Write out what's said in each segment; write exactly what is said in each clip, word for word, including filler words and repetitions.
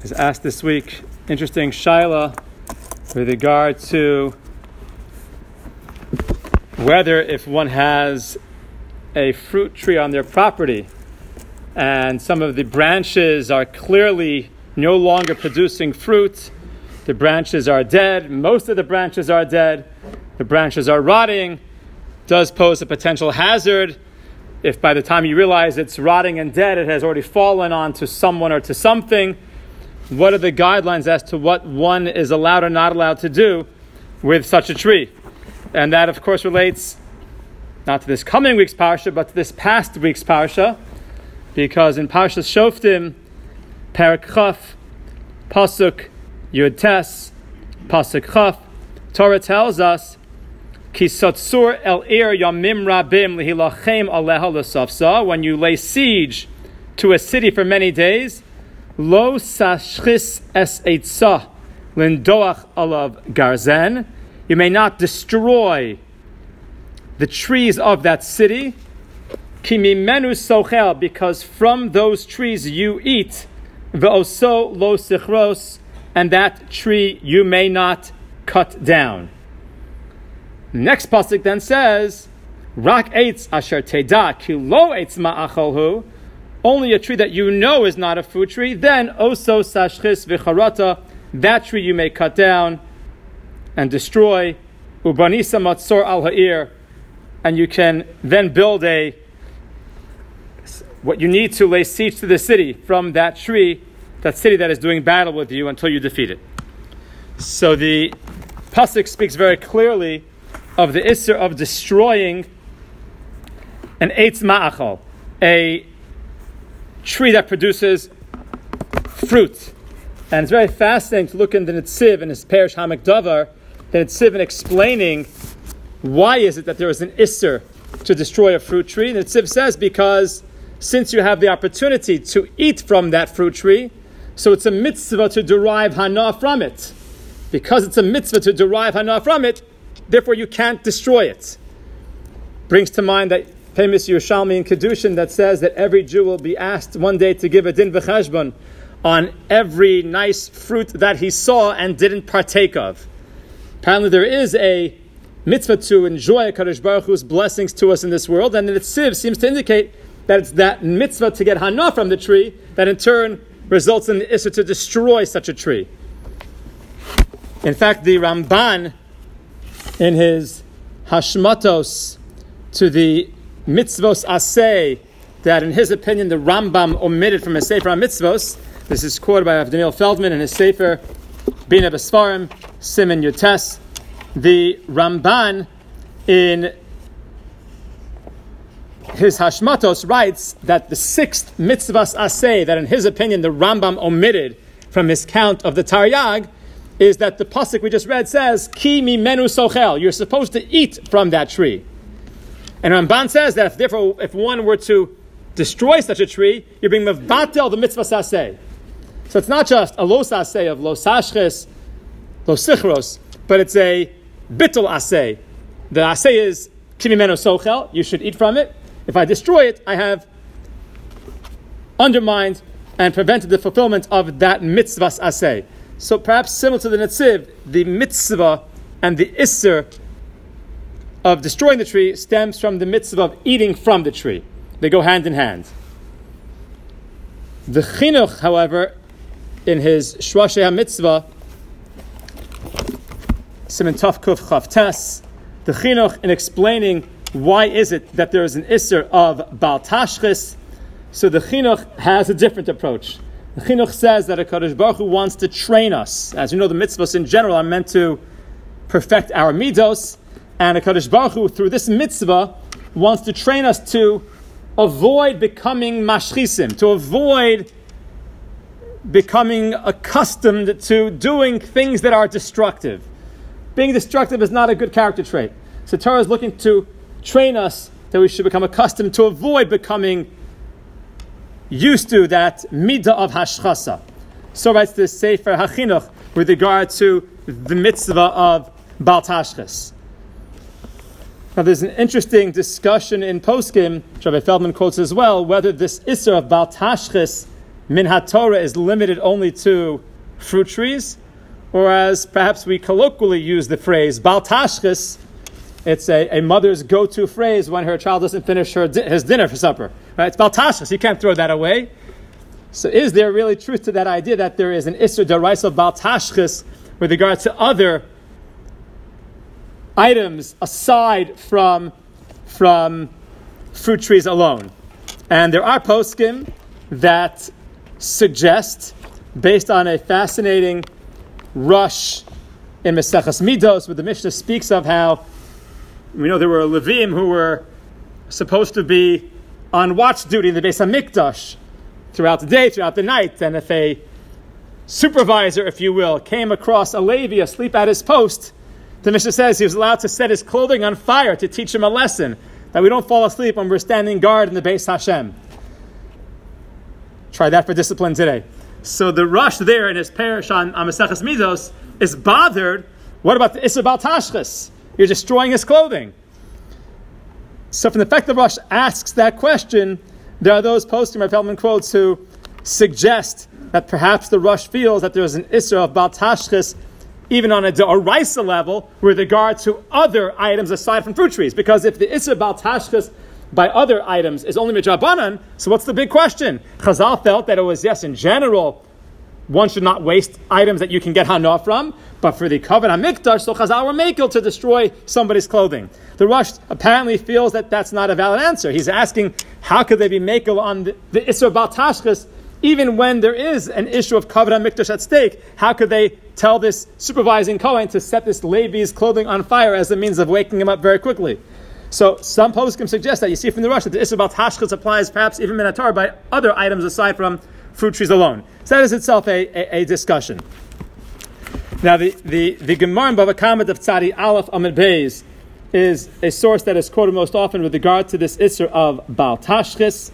is asked this week, interesting shaila with regard to whether if one has a fruit tree on their property and some of the branches are clearly no longer producing fruit, the branches are dead, most of the branches are dead, the branches are rotting, does pose a potential hazard. If by the time you realize it's rotting and dead, it has already fallen onto someone or to something, what are the guidelines as to what one is allowed or not allowed to do with such a tree? And that, of course, relates not to this coming week's parsha, but to this past week's parsha, because in Parshas Shoftim, Perek Chaf, Pasuk Yud Tes, Pasuk Chaf, Torah tells us, Ki sotsur el ir yamim rabim lihilachem aleha l'safsa. When you lay siege to a city for many days, lo sashchis es eitzah lindoach alav garzen. You may not destroy the trees of that city. Ki mimenu sochel, because from those trees you eat. Ve'oso lo sichros, and that tree you may not cut down. Next pasuk then says, Rak eitz asher teda ki lo eitz ma'acholhu, only a tree that you know is not a food tree, then oso sashchis v'charata, that tree you may cut down and destroy, ubanisa matzor al ha'ir, and you can then build a, what you need to lay siege to the city from that tree, that city that is doing battle with you until you defeat it. So the pasuk speaks very clearly of the isser of destroying an eitz ma'achal, a tree that produces fruit. And it's very fascinating to look in the Netziv, in his Perish HaMikdavar, the Netziv in explaining why is it that there is an isser to destroy a fruit tree. The Netziv says because since you have the opportunity to eat from that fruit tree, so it's a mitzvah to derive hana from it. Because it's a mitzvah to derive hana from it, therefore you can't destroy it. Brings to mind that famous Yerushalmi in Kedushin that says that every Jew will be asked one day to give a din v'cheshbon on every nice fruit that he saw and didn't partake of. Apparently there is a mitzvah to enjoy HaKadosh Baruch Hu's blessings to us in this world, and the Netziv seems to indicate that it's that mitzvah to get hana from the tree that in turn results in the issur to destroy such a tree. In fact, the Ramban, in his Hashmatos to the mitzvos aseh, that in his opinion the Rambam omitted from his Sefer HaMitzvos, this is quoted by Avdaniel Feldman in his Sefer Bina B'Sfarim, Siman Yotes. The Ramban in his Hashmatos writes that the sixth mitzvahs aseh, that in his opinion the Rambam omitted from his count of the Taryag, is that the pasuk we just read says, Ki mimenu sochel, you're supposed to eat from that tree. And Ramban says that if, therefore, if one were to destroy such a tree, you're being mevatel the mitzvah saseh. So it's not just a lo saseh of lo sashches, lo sichros, but it's a bittul aseh. The aseh is ki mimenu sochel, you should eat from it. If I destroy it, I have undermined and prevented the fulfillment of that mitzvah aseh. So perhaps similar to the Netziv, the mitzvah and the isser of destroying the tree stems from the mitzvah of eating from the tree. They go hand in hand. The Chinuch, however, in his Shwashei HaMitzvah, Siman Tov Kuf Chav Tes, the Chinuch, in explaining why is it that there is an isser of Bal Tashchis, so the Chinuch has a different approach. The Chinuch says that HaKadosh Baruch Hu wants to train us. As you know, the mitzvahs in general are meant to perfect our midos, and HaKadosh Baruch Hu, through this mitzvah, wants to train us to avoid becoming mashchisim, to avoid becoming accustomed to doing things that are destructive. Being destructive is not a good character trait. So Torah is looking to train us that we should become accustomed to avoid becoming used to that midah of hashchasa. So writes the Sefer HaChinuch with regard to the mitzvah of Bal Tashchis. Now there's an interesting discussion in Poskim, which Rabbi Feldman quotes as well, whether this isser of Bal Tashchis min haTorah is limited only to fruit trees, or as perhaps we colloquially use the phrase Bal Tashchis, it's a, a mother's go-to phrase when her child doesn't finish her di- his dinner for supper. Right? It's Bal Tashchis. You can't throw that away. So is there really truth to that idea that there is an Isser D'Oraisa Bal Tashchis with regard to other items aside from, from fruit trees alone? And there are poskim that suggest, based on a fascinating rush in Maseches Midos, where the Mishnah speaks of how, we know there were Levim who were supposed to be on watch duty in the Beis HaMikdash throughout the day, throughout the night, and if a supervisor, if you will, came across a Levi asleep at his post, the Mishnah says he was allowed to set his clothing on fire to teach him a lesson, that we don't fall asleep when we're standing guard in the Beis Hashem. Try that for discipline today. So the rush there in his parish on, on Maseches Midos is bothered. What about the Isser Bal Tashchis? You're destroying his clothing. So from the fact the rush asks that question, there are those posting Rav Feldman quotes who suggest that perhaps the rush feels that there's an Isser of Bal Tashchis even on a D'Oraisa level with regard to other items aside from fruit trees. Because if the Isser Bal Tashchis by other items is only Midrabanan, so what's the big question? Chazal felt that it was, yes, in general, one should not waste items that you can get hana from, but for the Kavod HaMikdash, so Chazal were makel to destroy somebody's clothing. The Rush apparently feels that that's not a valid answer. He's asking, how could they be makel on the, the Isser Bal Tashchis, even when there is an issue of Kavod HaMikdash at stake? How could they tell this supervising Kohen to set this Levi's clothing on fire as a means of waking him up very quickly? So some poskim suggest that you see from the Rush that the Isser Bal Tashchis applies perhaps even min haTorah by other items aside from fruit trees alone. So that is itself a, a, a discussion. Now the, the, the Gemara in Bava Kama of Tzadi Aleph Amid Beis is a source that is quoted most often with regard to this Isser of Bal Tashchis.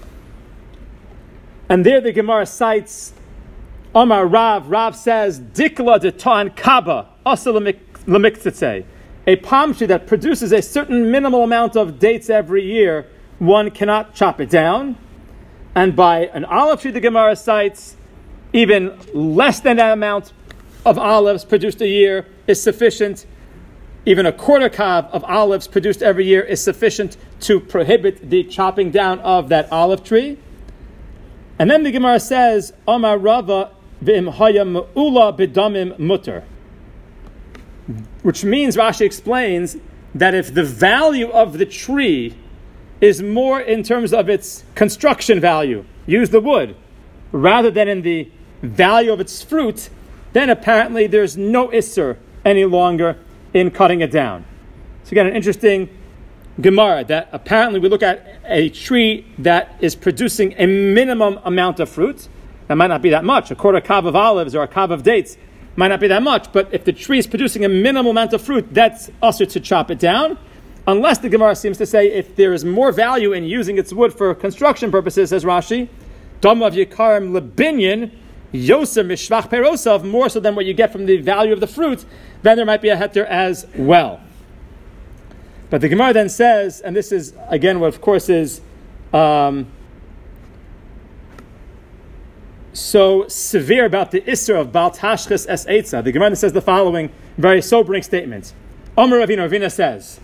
And there the Gemara cites Omar Rav. Rav says, Dikla de Ta'an Kaba, Asa Lemiktzitze. A palm tree that produces a certain minimal amount of dates every year, one cannot chop it down. And by an olive tree, the Gemara cites, even less than that amount of olives produced a year is sufficient. Even a quarter kav of olives produced every year is sufficient to prohibit the chopping down of that olive tree. And then the Gemara says, Omar Rava v'im haya me'ula b'damim mutter. Which means, Rashi explains, that if the value of the tree is more in terms of its construction value, use the wood, rather than in the value of its fruit, then apparently there's no Isser any longer in cutting it down. So again, an interesting Gemara, that apparently we look at a tree that is producing a minimum amount of fruit. That might not be that much. A quarter kav of olives or a kav of dates might not be that much, but if the tree is producing a minimal amount of fruit, that's usher to chop it down. Unless the Gemara seems to say if there is more value in using its wood for construction purposes, says Rashi, Damav Yikarim Lebinyan, Yosem Mishvach Perosav, more so than what you get from the value of the fruit, then there might be a heter as well. But the Gemara then says, and this is, again, what of course is um, so severe about the Isser of Bal Tashchis Es Eitzah. The Gemara says the following very sobering statement. Omer Ravina, Ravina says,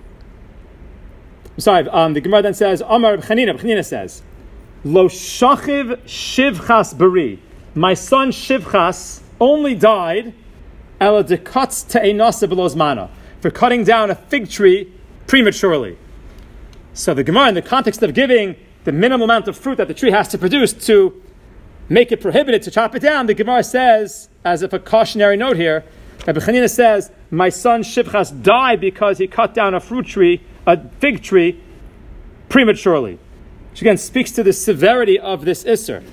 sorry, um, the Gemara then says, Omer Chanina, Chanina says, Lo Shachiv Shivchas Bari. My son Shivchas only died Ela Dekatz Te'enasa Belozmana, for cutting down a fig tree prematurely. So the Gemara, in the context of giving the minimum amount of fruit that the tree has to produce to make it prohibited to chop it down, the Gemara says, as if a cautionary note here, Rabbi Chanina says, my son Shivchas died because he cut down a fruit tree, a fig tree, prematurely. Which again speaks to the severity of this Isser.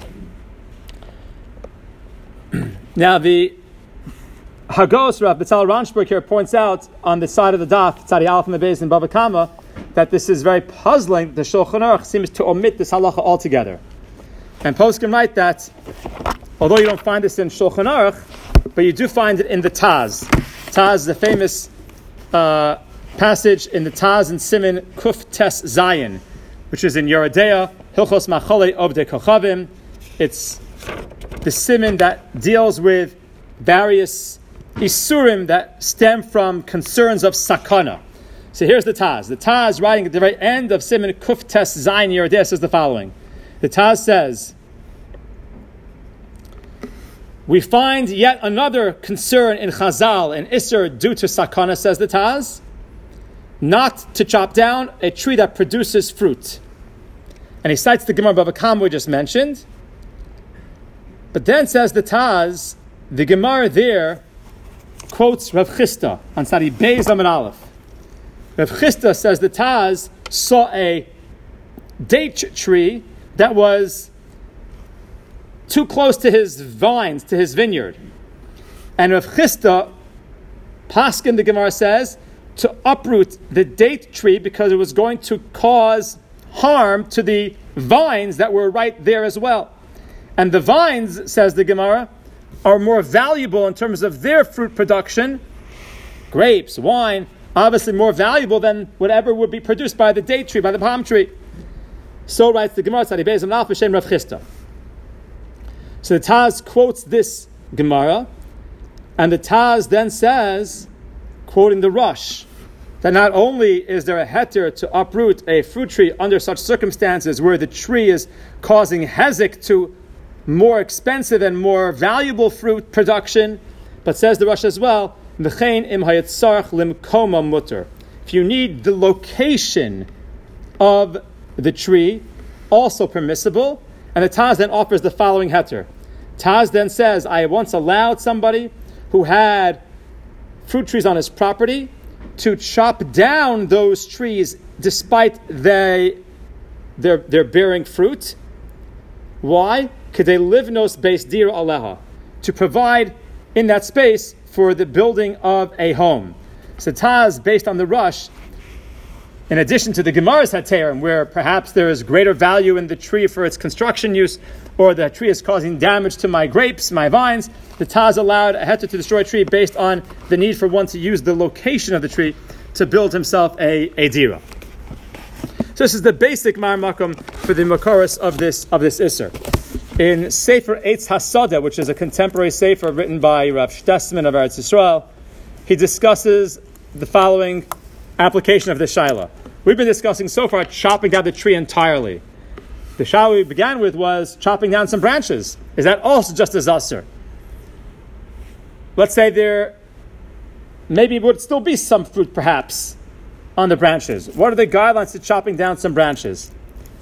Now the Hagos, Rav Betzalel Ranshberg here points out on the side of the daf, Tzadi Aleph and the Beis in Bava Kama, that this is very puzzling. The Shulchan Aruch seems to omit this halacha altogether. And poskim write that, although you don't find this in Shulchan Aruch, but you do find it in the Taz. Taz is the famous uh, passage in the Taz and Siman Kuf Tes Zayin, which is in Yeridea, Hilchos Machole Obde Kochavim, It's the siman that deals with various isurim that stem from concerns of sakana. So here's the Taz. The Taz, writing at the very end of siman Kuf Tes Zayin Yerideh, says the following. The Taz says, we find yet another concern in Chazal, an Isser due to sakana, says the Taz, not to chop down a tree that produces fruit. And he cites the Gemara Bava Kama we just mentioned. But then says the Taz, the Gemara there quotes Rav Chisda on Sadi Beis Amud Aleph. Rav Chisda says the Taz saw a date tree that was too close to his vines, to his vineyard. And Rav Chisda, Paskin, the Gemara says, to uproot the date tree because it was going to cause harm to the vines that were right there as well. And the vines, says the Gemara, are more valuable in terms of their fruit production, grapes, wine, obviously more valuable than whatever would be produced by the date tree, by the palm tree. So writes the Gemara, Tzadi Beis Amud Aleph B'Shem Rav Chisda. So the Taz quotes this Gemara, and the Taz then says, quoting the Rush, that not only is there a heter to uproot a fruit tree under such circumstances where the tree is causing hezek to more expensive and more valuable fruit production, but says the Rush as well, v'chein im hayatzarach limkoma mutter. If you need the location of the tree, also permissible. And the Taz then offers the following heter. Taz then says, I once allowed somebody who had fruit trees on his property to chop down those trees despite they, they're, they're bearing fruit. Why? Kedei livnos beis dira aleha, to provide in that space for the building of a home. So Taz, based on the Rush, in addition to the Gemara's Haterim, where perhaps there is greater value in the tree for its construction use, or the tree is causing damage to my grapes, my vines, the Taz allowed a heter to destroy a tree based on the need for one to use the location of the tree to build himself a, a dira. So this is the basic Mar Makom for the Makoros of this of this Isser. In Sefer Eitz Hasada, which is a contemporary Sefer written by Rav Shtesman of Eretz Yisrael, he discusses the following application of this Shaila. We've been discussing so far chopping down the tree entirely. The Shaila we began with was chopping down some branches. Is that also just as Asr? Let's say there maybe would still be some fruit perhaps on the branches. What are the guidelines to chopping down some branches?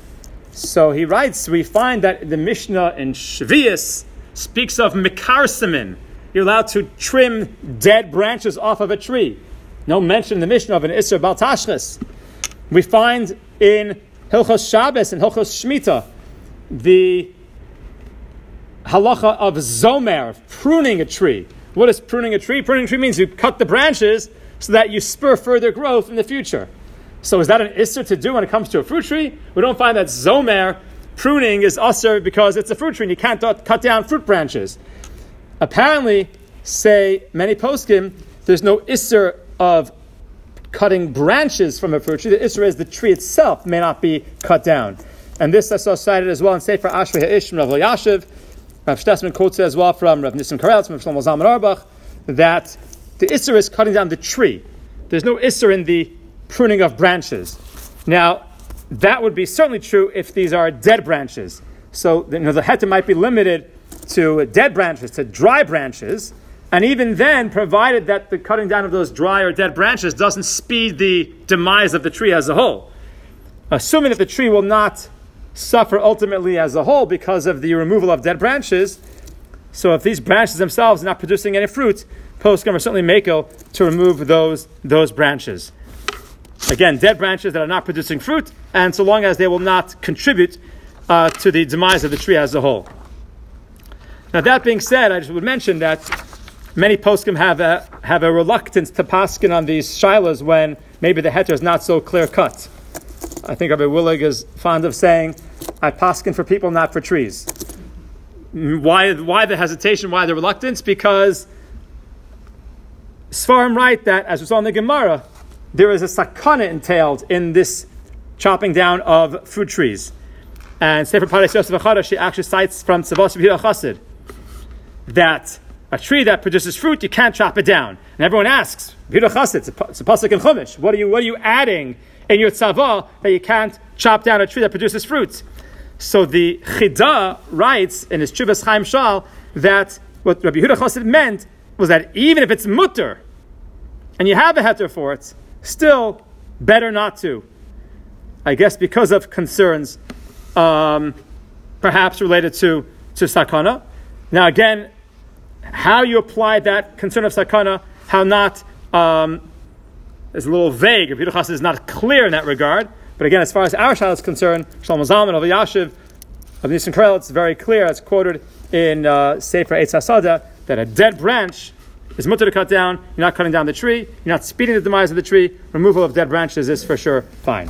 So he writes, we find that the Mishnah in Shvius speaks of mikarsimin. You're allowed to trim dead branches off of a tree. No mention in the Mishnah of an Isser Bal Tashchis. We find in Hilchos Shabbos and Hilchos Shemitah the halacha of zomer, of pruning a tree. What is pruning a tree? Pruning a tree means you cut the branches so that you spur further growth in the future. So is that an Isser to do when it comes to a fruit tree? We don't find that zomer, pruning, is Isser because it's a fruit tree and you can't cut down fruit branches. Apparently, say many poskim, there's no Isser of cutting branches from a fruit tree. The Isra is the tree itself may not be cut down. And this I saw cited as well in Sefer Ashrei Ha'ish from Rav Yashiv. Rav Shtesman quotes it as well from Rav Nissim Karelitz, from Shlomo Zalman Auerbach, that the Isra is cutting down the tree. There's no Isra in the pruning of branches. Now, that would be certainly true if these are dead branches. So you know, the heter might be limited to dead branches, to dry branches. And even then, provided that the cutting down of those dry or dead branches doesn't speed the demise of the tree as a whole. Assuming that the tree will not suffer ultimately as a whole because of the removal of dead branches, so if these branches themselves are not producing any fruit, poskim are certainly makel to remove those, those branches. Again, dead branches that are not producing fruit, and so long as they will not contribute uh, to the demise of the tree as a whole. Now that being said, I just would mention that many poskim have a, have a reluctance to paskin on these shilas when maybe the heter is not so clear cut. I think Rabbi Willig is fond of saying, I paskin for people, not for trees. Why, why the hesitation, why the reluctance? Because Sfarim write that, as we saw in the Gemara, there is a sakana entailed in this chopping down of fruit trees. And Sefer Paris Yosef Achara, she actually cites from Tzavos Yehuda Chassid that a tree that produces fruit, you can't chop it down. And everyone asks, Yehuda Chassid, it's a, it's a pasuk in Chumash. What are you, what are you adding in your tzavah that you can't chop down a tree that produces fruit? So the Chida writes in his Chuvas Chaim Shal that what Rabbi Yehuda Chassid meant was that even if it's mutter and you have a heter for it, still better not to. I guess because of concerns, um, perhaps related to, to sakana. Now again, how you apply that concern of sakana, how not, um, is a little vague. Rabbi Yehuda Chassid is not clear in that regard. But again, as far as our shal is concerned, Shlomo Zalman of Yashiv of Nisan Karel, it's very clear. It's quoted in uh, Sefer Eitz HaSada that a dead branch is mutter to cut down. You're not cutting down the tree. You're not speeding the demise of the tree. Removal of dead branches is for sure fine.